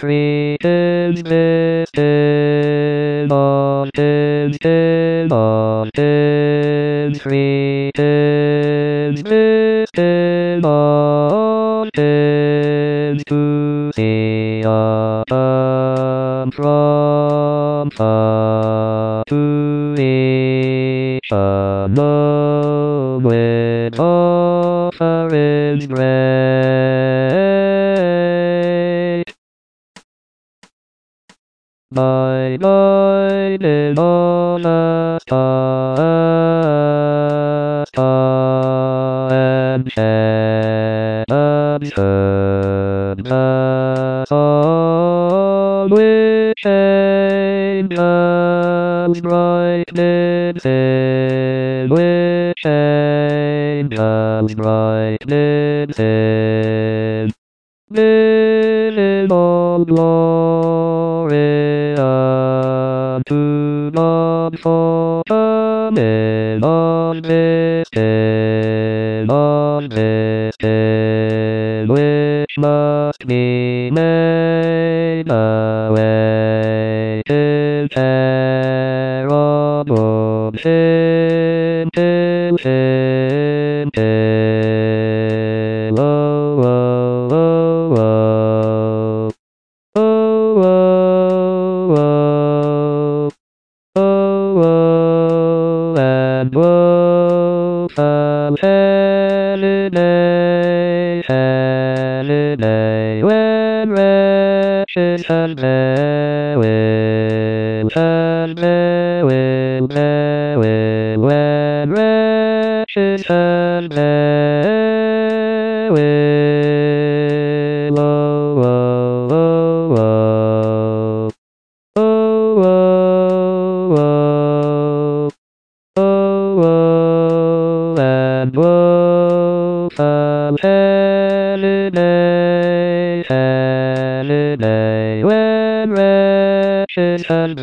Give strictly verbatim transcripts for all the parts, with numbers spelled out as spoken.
treated listed haunted still haunted treated listed haunted to see a from far to each unknown with offerings great. My mind is on a star, a star and heaven heard the song which angels bright did sing, which angels bright did sing. Living all glory unto God for coming on this day, on this day, which must be made awaited terrible sin, sin, sin, sin. Oh, oh, oh, oh. Oh, oh, oh. Oh, oh, and woe from Holiday, Holiday, when wretches and Bewil, and Bewil, Bewil, when wretches and Bewil, oh, oh, oh, oh. Oh, oh, oh. Oh, oh, and woe from Holiday, Holiday, when wretches and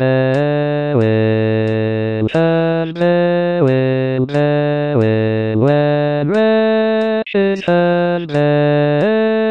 Bewil, and Bewil, Bewil, when wretches and Bewil.